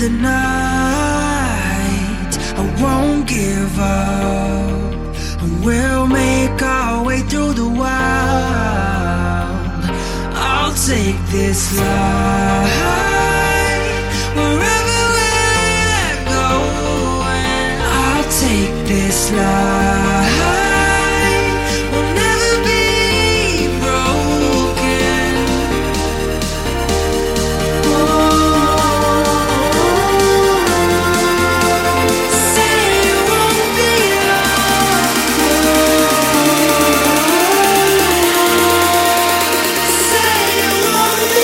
the night. I won't give up, and we'll make our way through the wild. I'll take this life wherever we're going. I'll take this life. We'll never be broken. Say you won't be alone. Say you won't be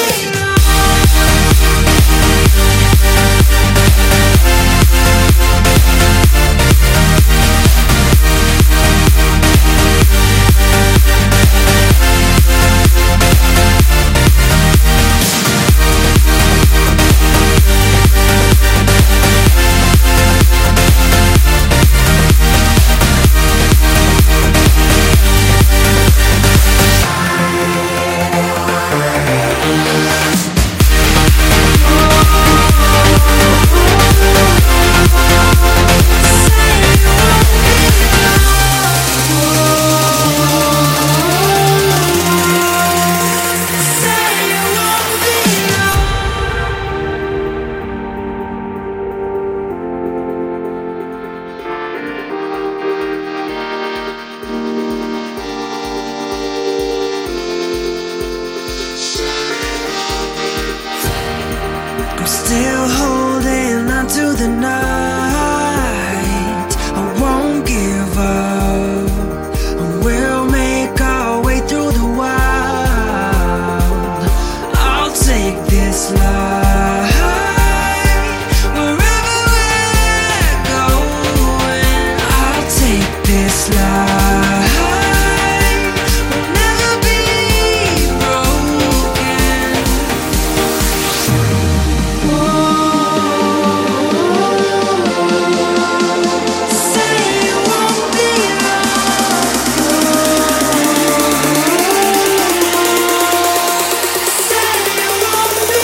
still holding on to the night. I won't give up, and we'll make our way through the wild. I'll take this life wherever we're going. I'll take this life. We'll never be broken. Say you won't be alone. Say you won't be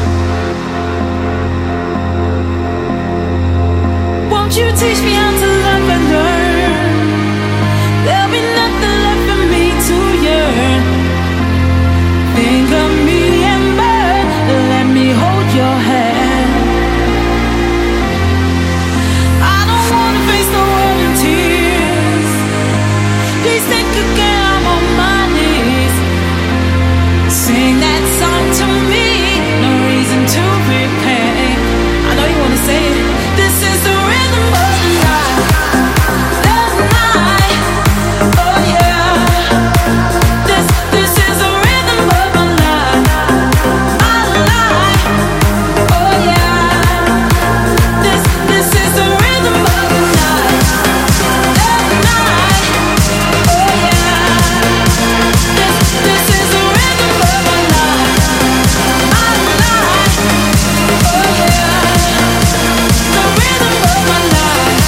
you teach me how to love? Sing that song to me. No reason to repay. I know you wanna say it. This is the rhythm of the night. The night. Oh yeah. This is the rhythm of my life. My life. Oh yeah. This is the rhythm of the night. The night. Oh yeah. This is the rhythm of my life. My life. Oh yeah. The rhythm of my life.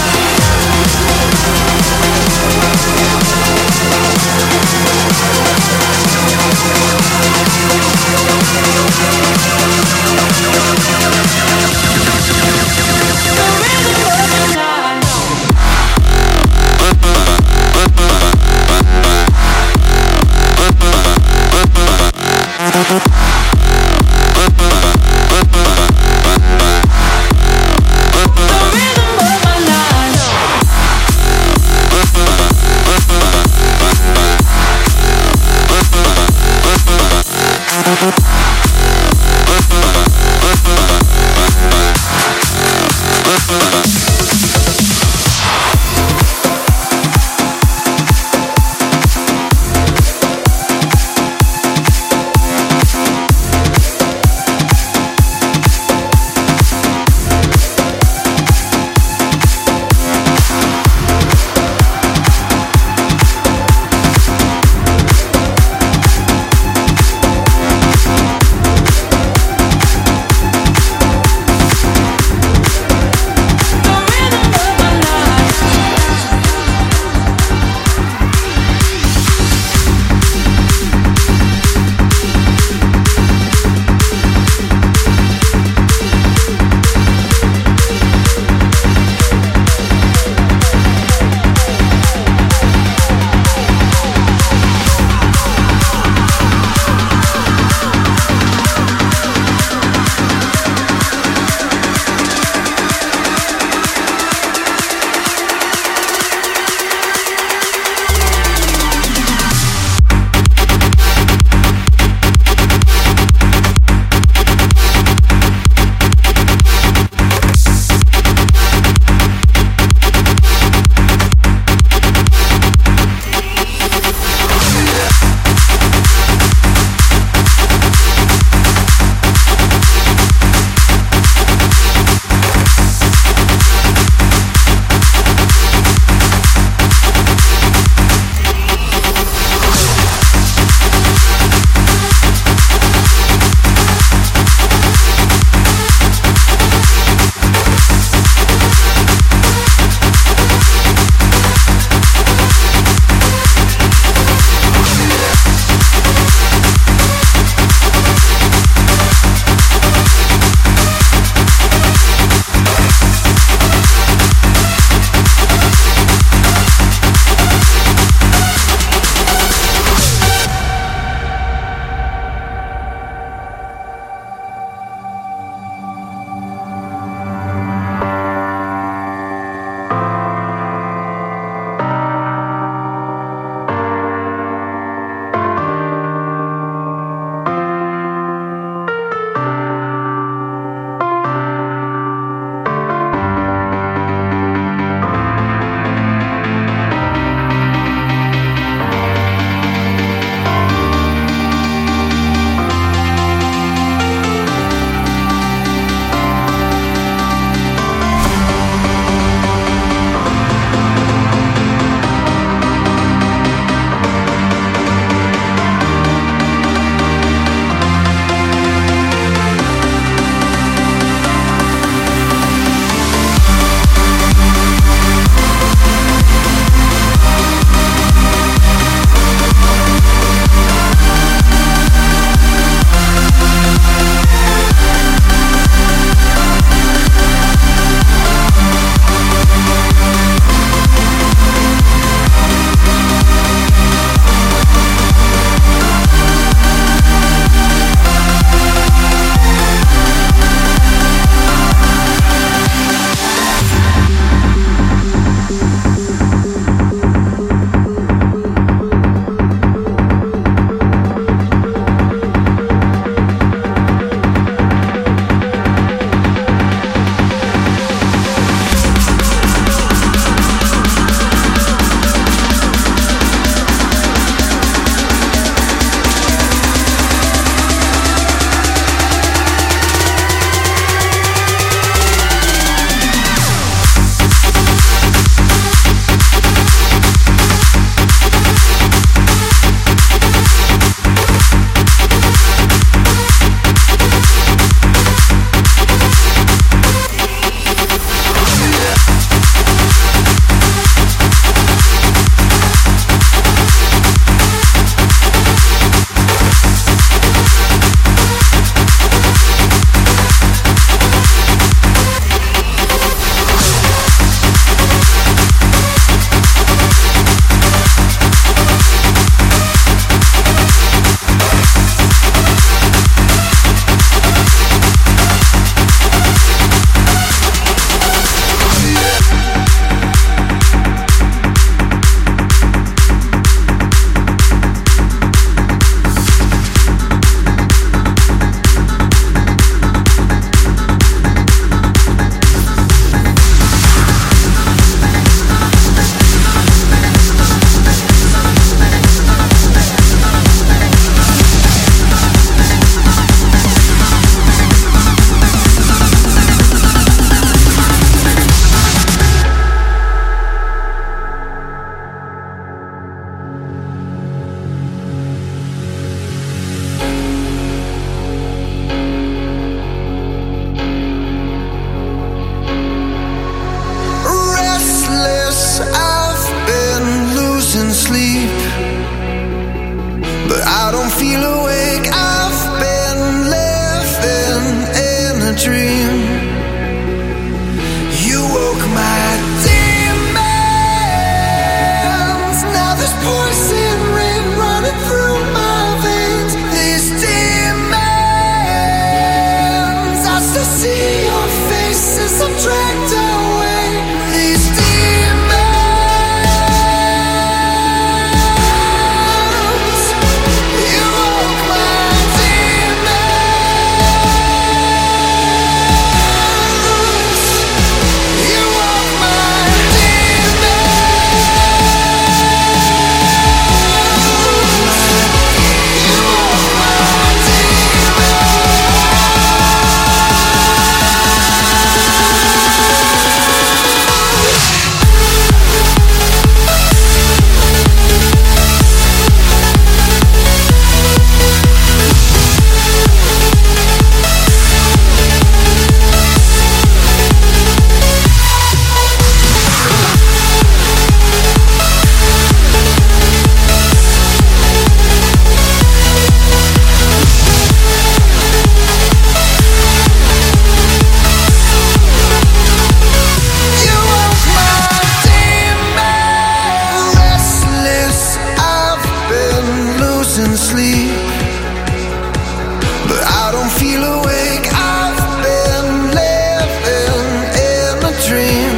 don't feel awake. I've been living in a dream.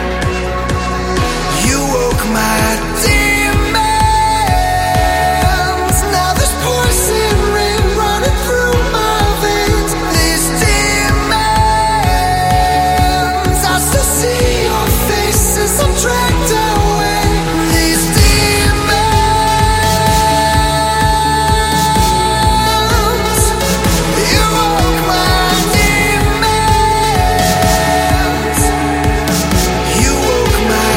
You woke my demons. Now there's poison rain running through my veins. These demons, I still see your faces. I'm dragged away. These demons, you woke my demons. You woke my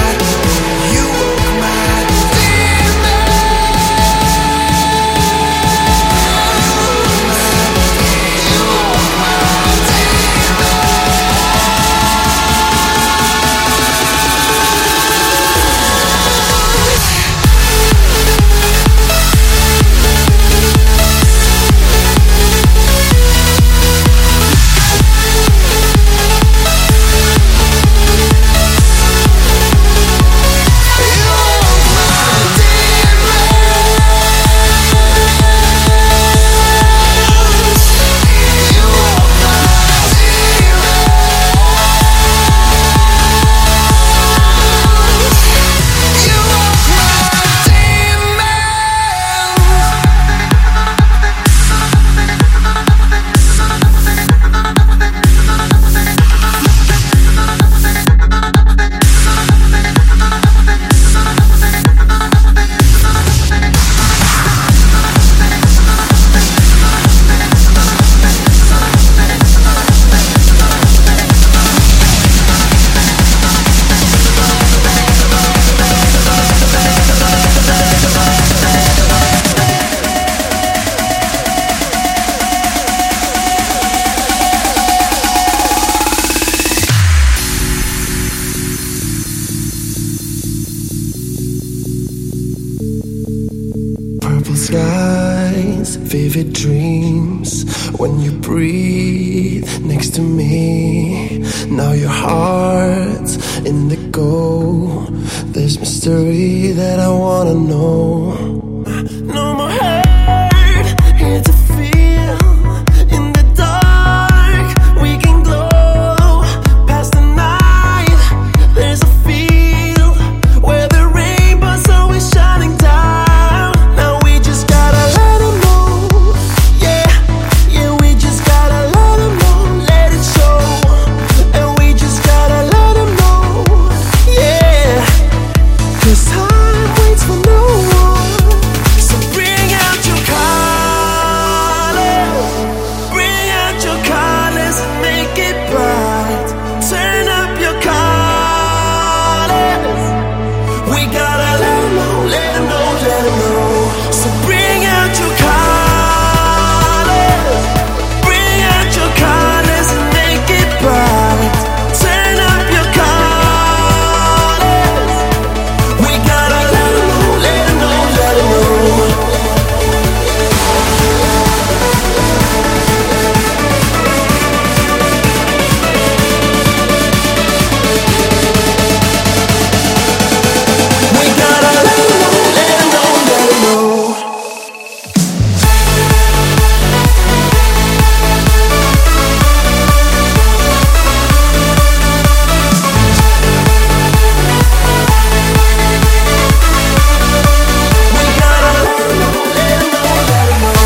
purple skies, vivid dreams. When you breathe next to me, now your heart's indigo. There's mystery that I wanna know. No more hurt, here to feel. In the dark, we can glow. Past the night, there's a field where the rainbow's always shining down. Now we just gotta let them know. Yeah, yeah, we just gotta let them know. Let it show. And we just gotta let them know. Yeah, 'cause time waits for no one. So bring out your colors. Bring out your colors and make it bright. Turn up your colors. We gotta let them know, let them know, let them know. So bring out your colors. Bring out your colors and make it bright. Turn up your colors. We gotta let them know, let them know, let them know. We gotta let them know, let them know, let them know. We gotta let them know, let them know, let them know.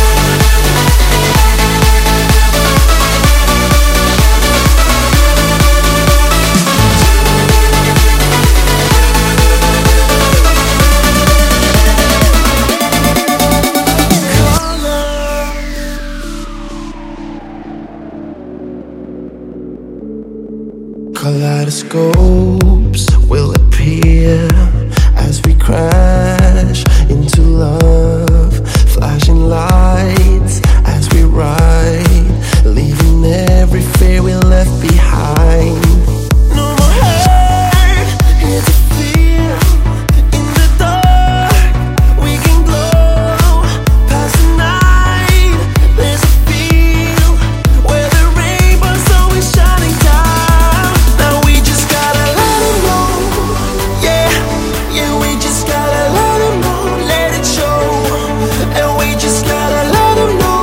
Kaleidoscopes will appear as we crash into love. Flashing lights as we ride, leaving every fear we left behind. No more hurt, here to feel. In the dark, we can glow. Past the night, there's a field where the rainbow's always shining down. Now we just gotta let them know. Yeah, yeah, we just gotta let them know. Let it show. And we just gotta let them know.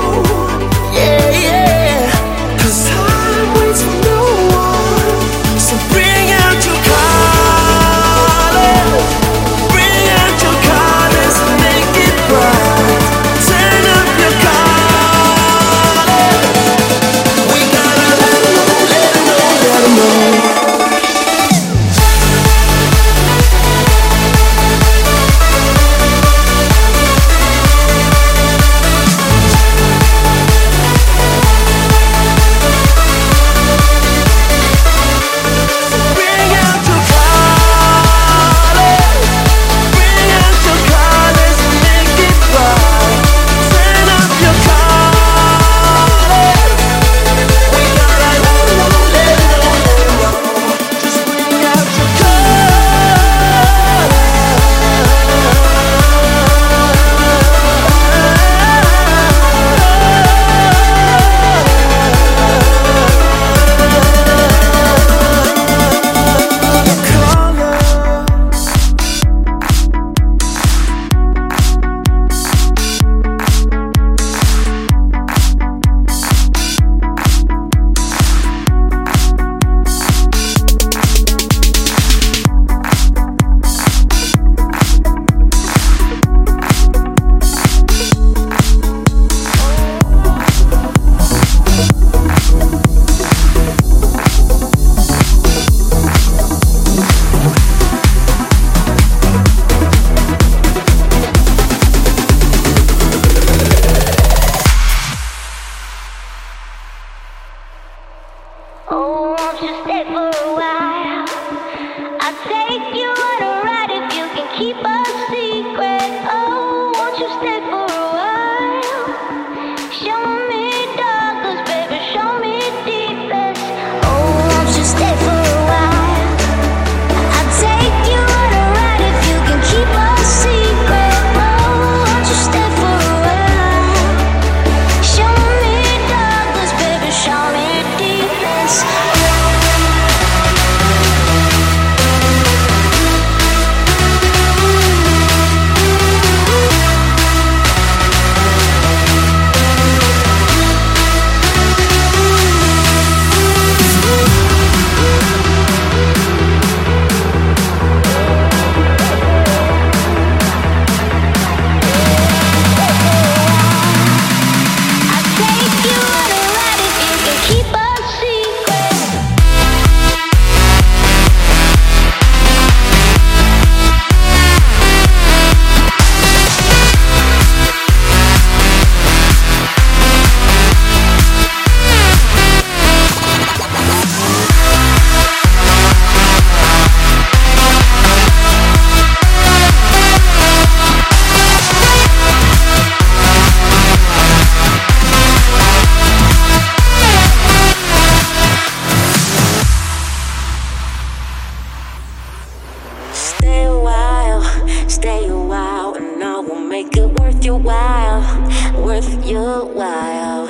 while,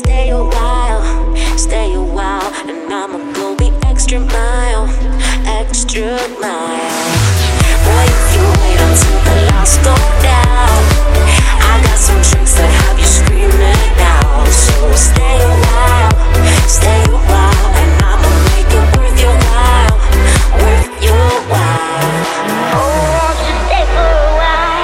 stay a while, and I'ma go the extra mile, extra mile. Boy, if you wait until the lights go down, I got some tricks that have you screaming out. So stay a while, and I'ma make it worth your while, worth your while. Oh, won't you stay for a while?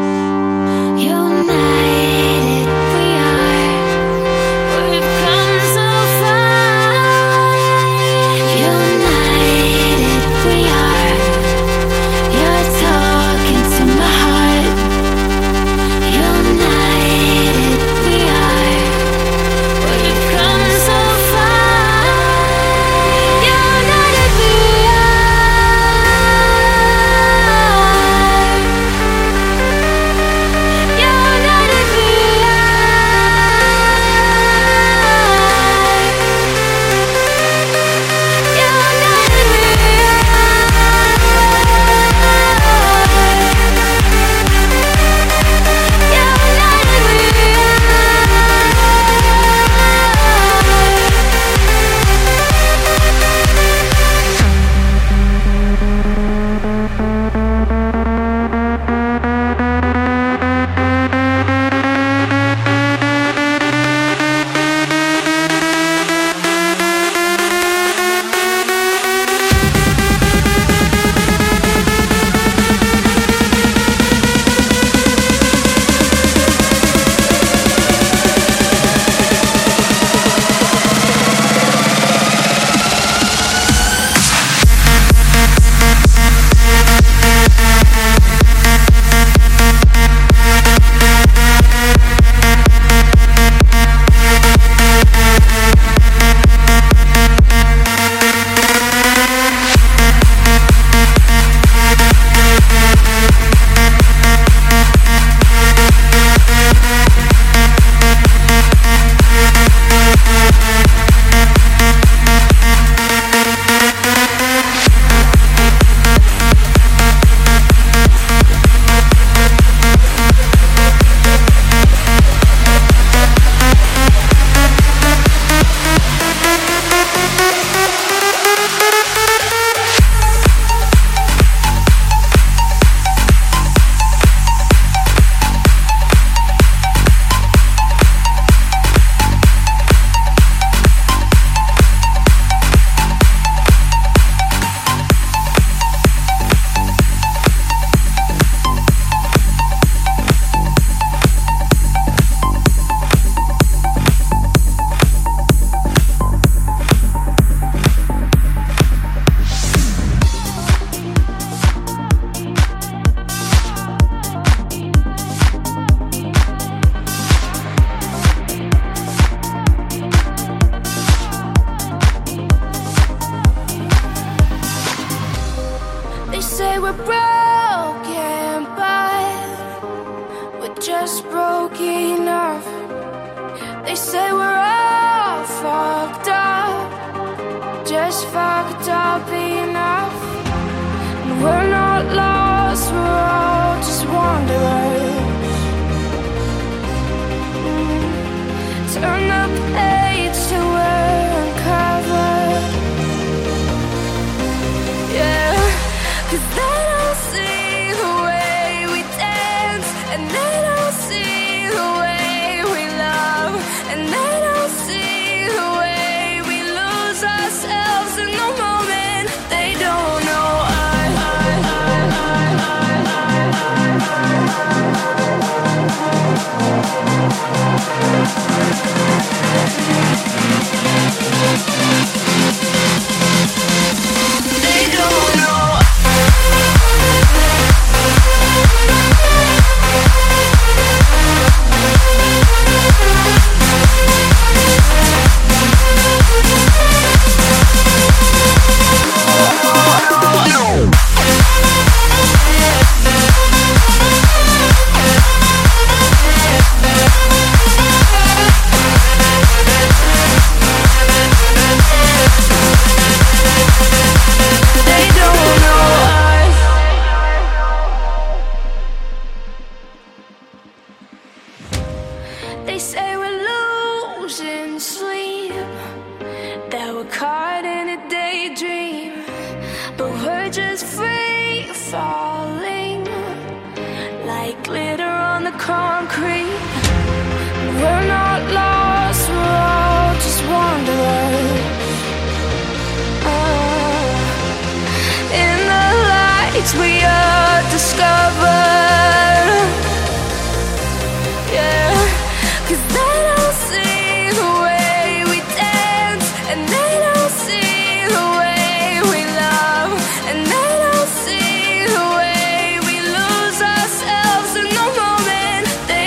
United we are. We've come this far could all be enough. And we're not lost, we're all just wanderers. Turn the page till we're uncovered. Yeah, 'cause they don't see the way we dance, and they don't see the way we love, and they don't see the way we lose ourselves in the moment. They don't know they don't know. They say we're losing sleep, that we're caught in a daydream, but we're just free falling, like glitter on the concrete. We're not lost, we're all just wanderers. In the lights we are discovered. Yeah, 'cause they don't see the way we dance, and they don't see the way we love, and they don't see the way we lose ourselves in the moment. They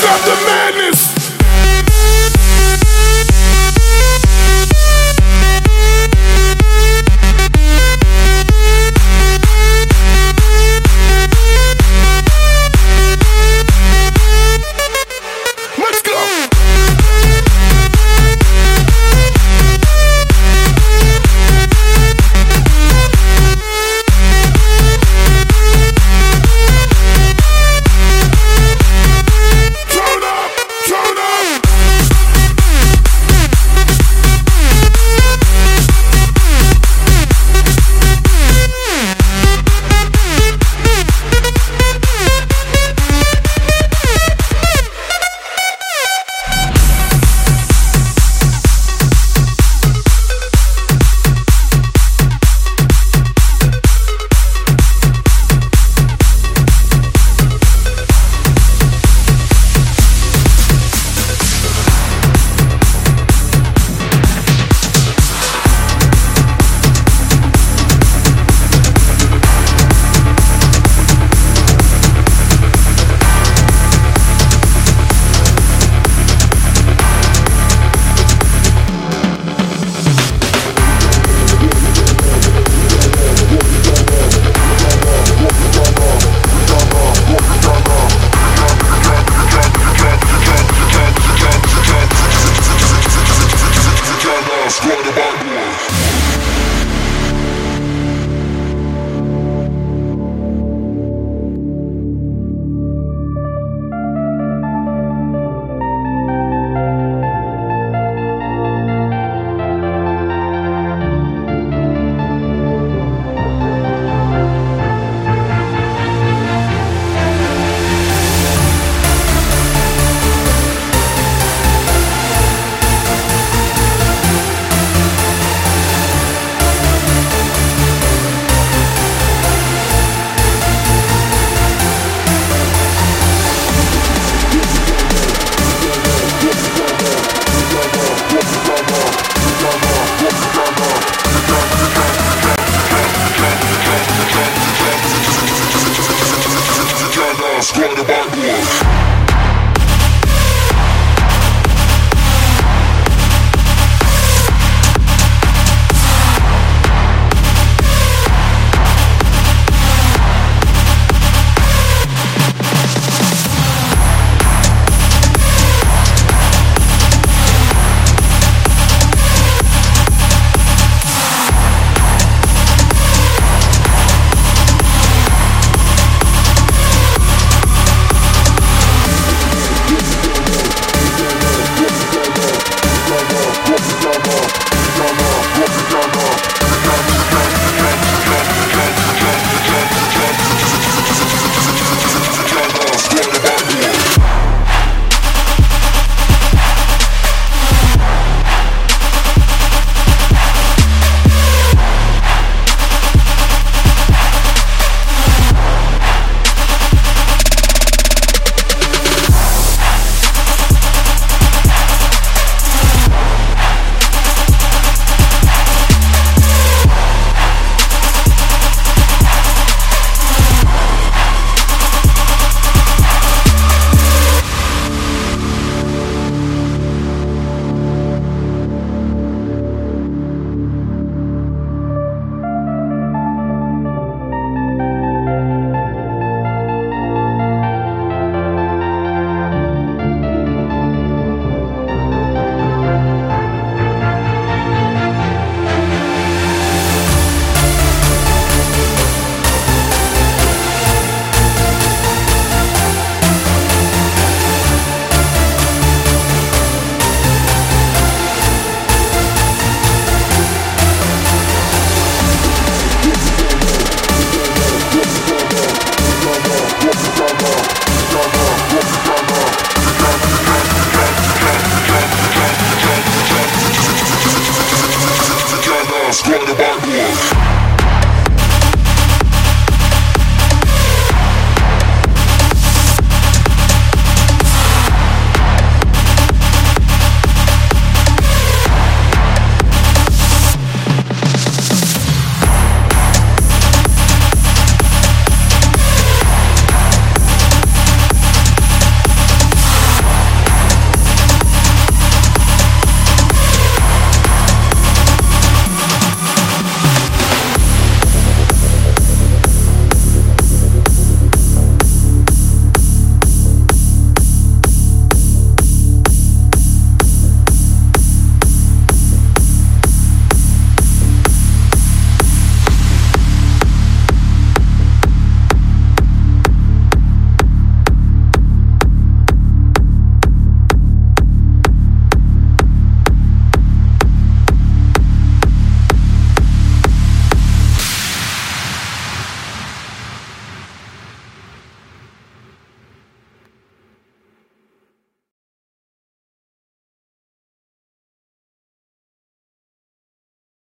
stop the madness.